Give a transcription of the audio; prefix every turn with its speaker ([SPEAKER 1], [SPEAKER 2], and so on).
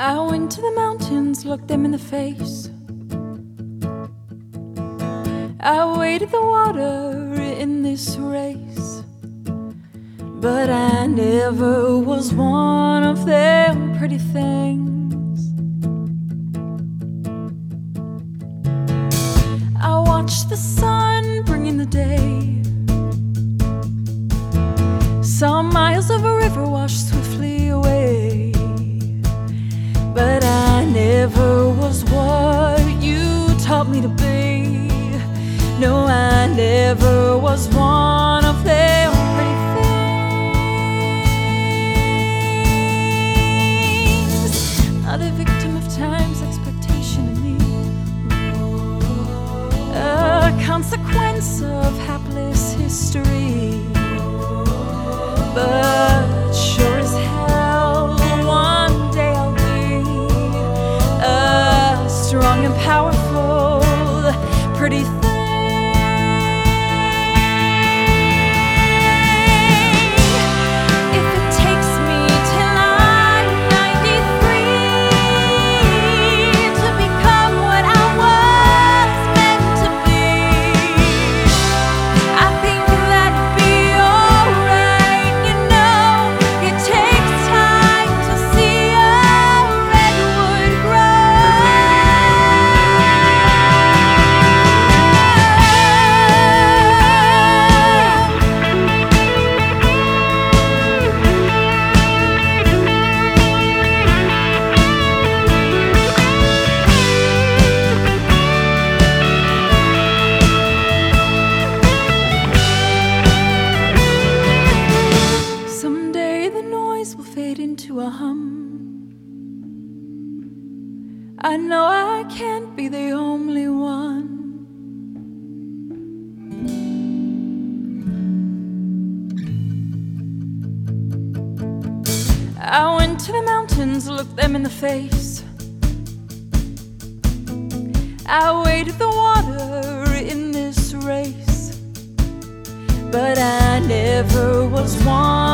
[SPEAKER 1] I went to the mountains, looked them in the face. I waded the water in this race, but I never was one of them pretty things. I watched the sun bring in the day. Some miles of a river washed swiftly away, but I never was what you taught me to be. No, I never was one of them pretty things. Not a victim of time's expectation of me, a consequence of hapless history. But sure as hell, one day I'll be a strong and powerful, pretty thing. If it takes me till I'm 93 to become what I was meant to be, I think that'd be alright. You know, it takes time to see a redwood Someday the noise will fade into a hum. I know I can't be the only one. I went to the mountains, looked them in the face. I waded the water in this race, but I never was one